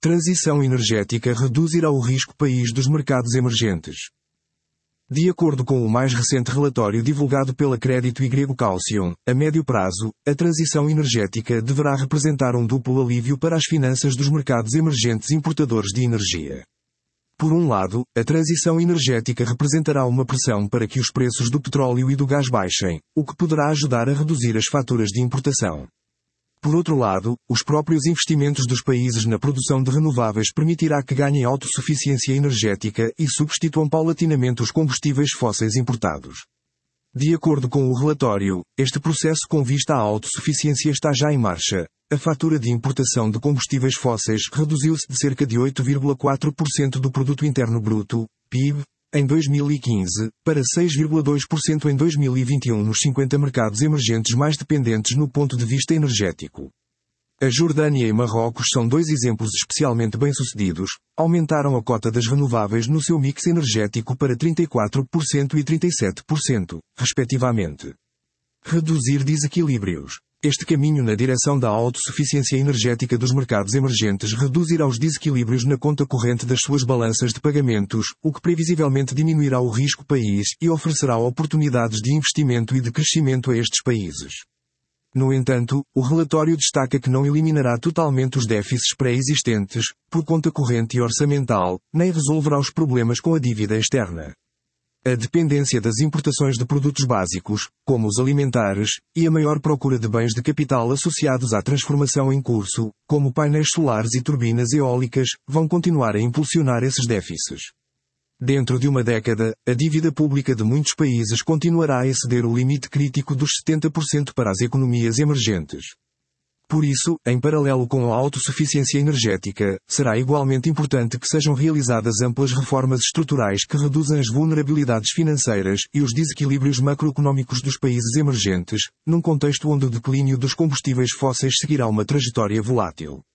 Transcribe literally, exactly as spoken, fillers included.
Transição energética reduzirá o risco país dos mercados emergentes. De acordo com o mais recente relatório divulgado pela Crédito Y Caution, a médio prazo, a transição energética deverá representar um duplo alívio para as finanças dos mercados emergentes importadores de energia. Por um lado, a transição energética representará uma pressão para que os preços do petróleo e do gás baixem, o que poderá ajudar a reduzir as faturas de importação. Por outro lado, os próprios investimentos dos países na produção de renováveis permitirá que ganhem autossuficiência energética e substituam paulatinamente os combustíveis fósseis importados. De acordo com o relatório, este processo com vista à autossuficiência está já em marcha. A fatura de importação de combustíveis fósseis reduziu-se de cerca de oito vírgula quatro por cento do Produto Interno Bruto, P I B, em dois mil e quinze, para seis vírgula dois por cento em dois mil e vinte e um nos cinquenta mercados emergentes mais dependentes no ponto de vista energético. A Jordânia e Marrocos são dois exemplos especialmente bem-sucedidos, aumentaram a cota das renováveis no seu mix energético para trinta e quatro por cento e trinta e sete por cento, respectivamente. Reduzir desequilíbrios. Este caminho na direção da autossuficiência energética dos mercados emergentes reduzirá os desequilíbrios na conta corrente das suas balanças de pagamentos, o que previsivelmente diminuirá o risco país e oferecerá oportunidades de investimento e de crescimento a estes países. No entanto, o relatório destaca que não eliminará totalmente os déficits pré-existentes, por conta corrente e orçamental, nem resolverá os problemas com a dívida externa. A dependência das importações de produtos básicos, como os alimentares, e a maior procura de bens de capital associados à transformação em curso, como painéis solares e turbinas eólicas, vão continuar a impulsionar esses déficits. Dentro de uma década, a dívida pública de muitos países continuará a exceder o limite crítico dos setenta por cento para as economias emergentes. Por isso, em paralelo com a autossuficiência energética, será igualmente importante que sejam realizadas amplas reformas estruturais que reduzam as vulnerabilidades financeiras e os desequilíbrios macroeconómicos dos países emergentes, num contexto onde o declínio dos combustíveis fósseis seguirá uma trajetória volátil.